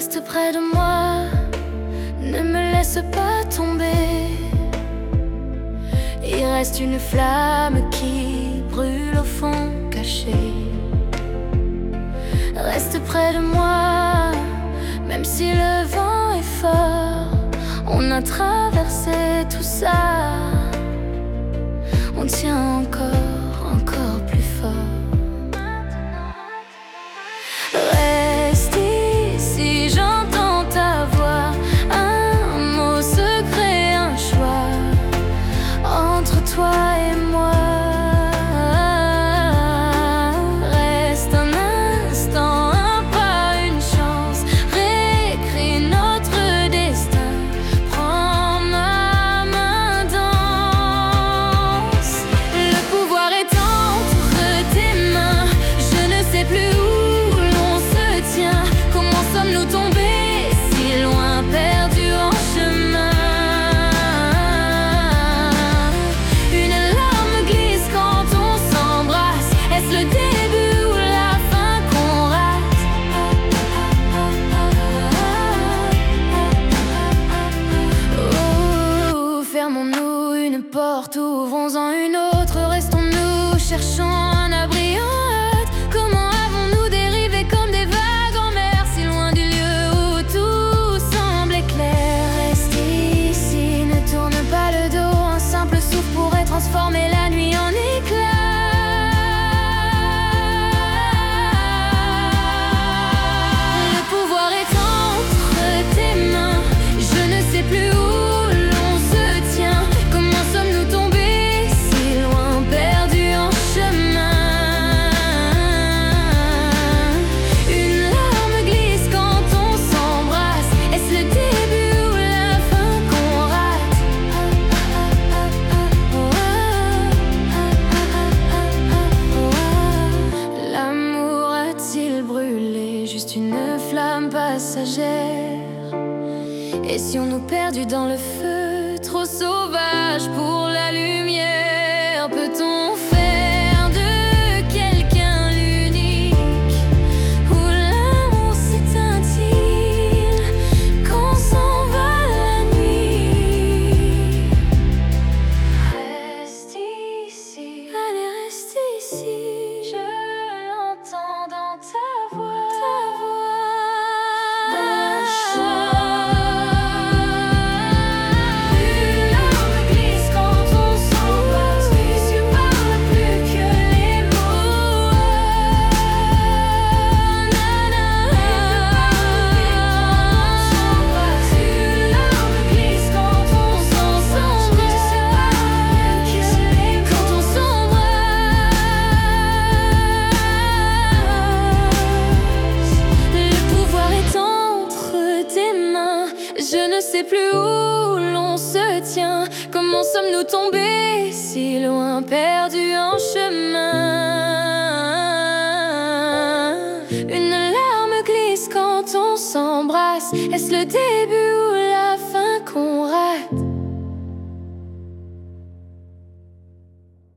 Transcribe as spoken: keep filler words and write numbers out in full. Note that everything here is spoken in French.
Reste près de moi, ne me laisse pas tomber. Il reste une flamme qui brûle au fond caché. Reste près de moi, même si le vent est fort. On a traversé tout ça, on tient encore, encore plus fort. Reste ici, j'entends ta voix, un mot secret, un choix entre toi et moi. Reste un instant, un pas, une chance, réécris notre destin. Prends ma main, danse. Le pouvoir est entre tes mains, je ne sais plus où l'on se tient. Comment sommes-nous tombés si loin, perdus en chemin? Une larme glisse quand on s'embrasse. Est-ce le début ou la fin qu'on rate? Oh, fermons-nous une porte, ouvrons-en une autre. Restons-nous, cherchons un abri en hâte. Comment avons-nous dérivé comme des vagues en mer, si loin du lieu où tout semblait clair? Reste ici, ne tourne pas le dos. Un simple souffle pourrait transformer la nuit en éclat. Le pouvoir est entre tes mains, je ne sais plus où l'on se tient. Comment sommes-nous tombés si loin, perdus en chemin? Une larme glisse quand on s'embrasse. Est-ce le début ou la fin qu'on rate? L'amour a-t-il brûlé? Juste une flamme passagère. Et si on nous perdait dans le feu, trop sauvage pour la lumière? Peut-on faire de quelqu'un l'unique, où l'amour s'éteint-il quand s'en va la nuit? Reste ici, allez, reste ici. Je l'entends dans ta voix, ta voix. Un une larme glisse quand on s'embrasse. Les yeux parlent plus que les mots. Nana. Une larme glisse quand on s'embrasse. Les yeux parlent plus que les mots. Quand on s'embrasse. Le pouvoir est entre tes mains, je ne sais plus où l'on se tient. Comment sommes-nous tombés si loin, perdus en chemin? Une larme glisse quand on s'embrasse. Est-ce le début ou